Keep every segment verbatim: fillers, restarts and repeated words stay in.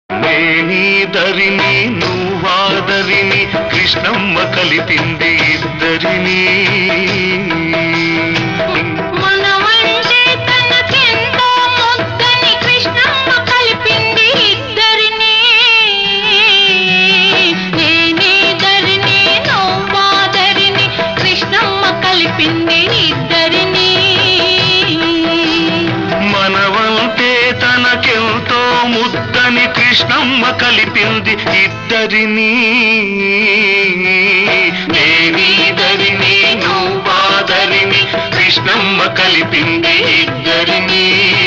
నేనీదరిని నువ్వాదరిని కృష్ణమ్మ కలిపింది ఇద్దరిని. మనమంటే తనకెంతో ముద్దని కృష్ణమ్మ కలిపింది ఇద్దరిని. నేనీదరిని నువ్వాదరిని కృష్ణమ్మ కలిపింది ఇద్దరిని. మనవంటే తనకెంతో ముద్దని కృష్ణమ్మ కలిపింది ఇద్దరిని. నేనీదరిని నువ్వాదరిని కృష్ణమ్మ కలిపింది ఇద్దరిని.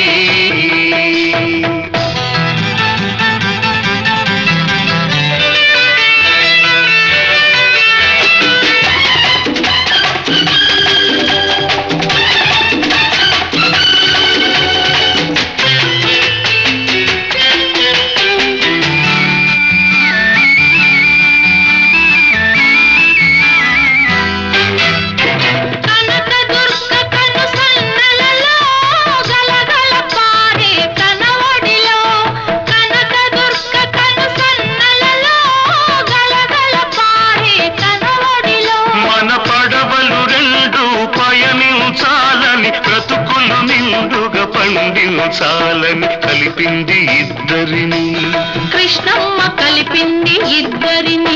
పండించాలని కలిపింది ఇద్దరిని. కృష్ణమ్మ కలిపింది ఇద్దరిని.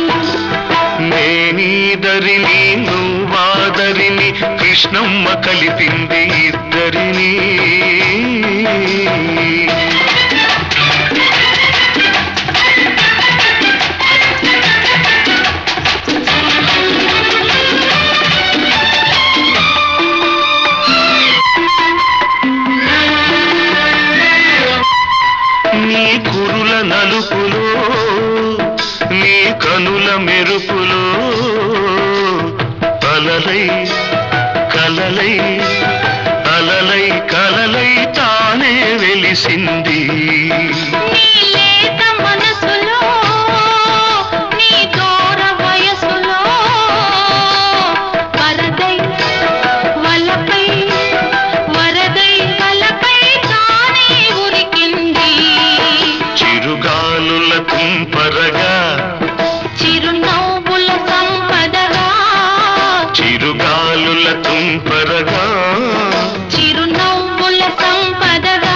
నేనీదరిని నువ్వాదరిని కృష్ణమ్మ కలిపింది ఇద్దరిని. నీ కురుల నలుపులో నీ కనుల మెరుపులో అలలై కలలై అలలై కలలై తానే వెలిసింది. నీ లేత మనసులో నీ దూర వయసులో వరదై వలపై వరదై వలపై తానే ఉరికింది. చిరుగాలుల తుంపరగా చిరునవ్వుల సంపదగా చిరుగాలుల తుంపరగా చిరునవ్వుల సంపదగా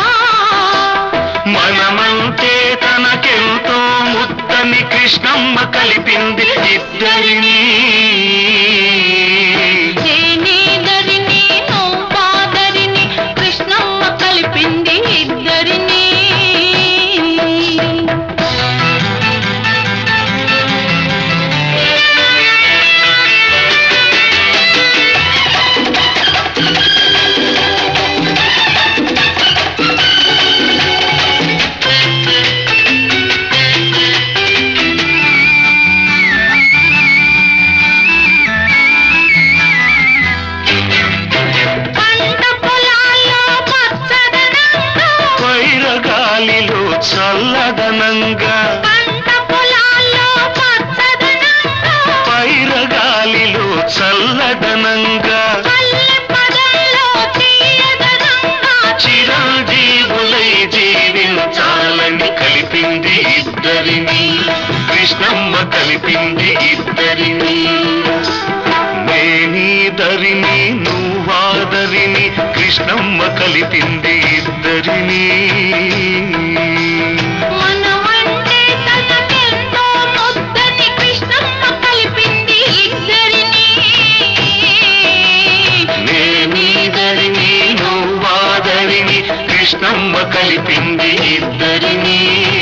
మనమంటే తనకెంతో ముద్దని కృష్ణమ్మ కలిపింది ఇద్దరిని. నేనీదరిని నువ్వాదరిని కృష్ణమ్మ కలిపింది ఇద్దరిని. పంట పొలాల్లో పచ్చదనంగా వైరగాలిలో చల్లదనంగా పంట పొలాల్లో పచ్చదనంగా వైరగాలిలో చల్లదనంగా పల్లె పదల్లో తీయదనంగా చిరంజీవులై జీవించాలని కలిపింది ఇద్దరిని. కృష్ణమ్మ కలిపింది ఇద్దరిని. నేనీదరిని నువ్వాదరిని కృష్ణమ్మ కలిపింది ఇద్దరిని. మనమంటే తనకెంతో ముద్దని కృష్ణమ్మ కలిపింది ఇద్దరిని. నేనీదరిని నువ్వాదరిని కృష్ణమ్మ కలిపింది ఇద్దరిని.